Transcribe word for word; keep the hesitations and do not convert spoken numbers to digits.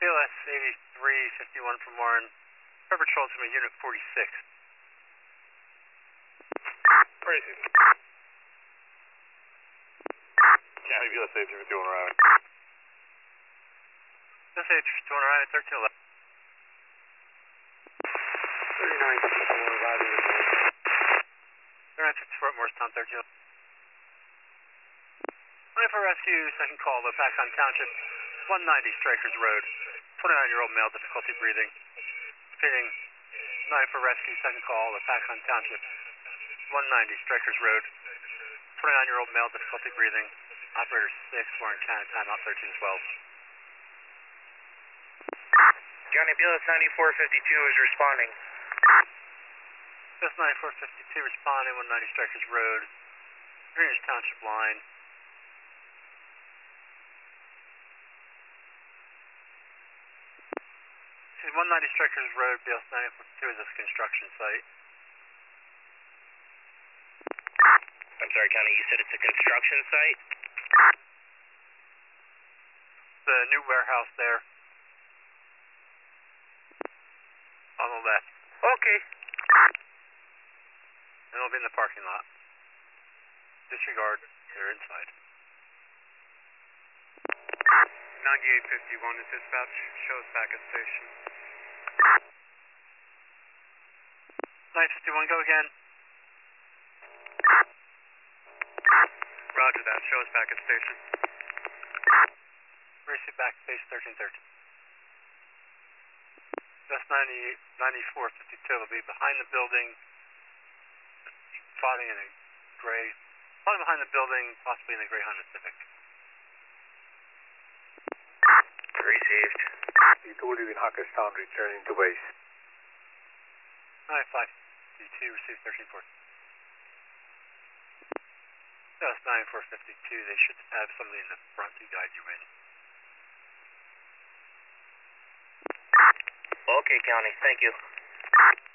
B L S eighty-three fifty-one from Warren. Air Patrol to my Unit forty-six. forty-six. County B L S eighty-three fifty-one arriving. B L S eighty-three fifty-one arriving, thirteen eleven. thirty-nine fifty-four arriving. thirty-nine fifty-four at Morristown, thirteen eleven. nine for rescue, second call, low pack on Township, one ninety Strikers Road. twenty-nine-year-old male, difficulty breathing. Repeating, nine for rescue, second call, low pack on Township, one ninety Strikers Road. twenty-nine-year-old male, difficulty breathing. Operator six, Warren County, timeout thirteen twelve. County B L S ninety-four fifty-two is responding. B L S ninety-four fifty-two responding, one ninety Strikers Road. Greenwich Township line. one ninety Strikers Road, B L S ninety-four fifty-two is this construction site. I'm sorry, County, you said it's a construction site? The new warehouse there. On the left. Okay. And it'll be in the parking lot. Disregard, they're inside. ninety-eight fifty-one is dispatch, shows back at station. nine fifty-one, go again. Roger that, show us back at station. Race it back, base thirteen thirteen. That's ninety-eight, ninety-four fifty-two will be behind the building, plotting in a gray, plotting behind the building, possibly in a gray Honda Civic. Received. You told you in Hackerstown, returning to base. ninety-five fifty-two, received thirteen fourteen. That's ninety-four fifty-two, they should have somebody in the front to guide you in. Okay, County, thank you.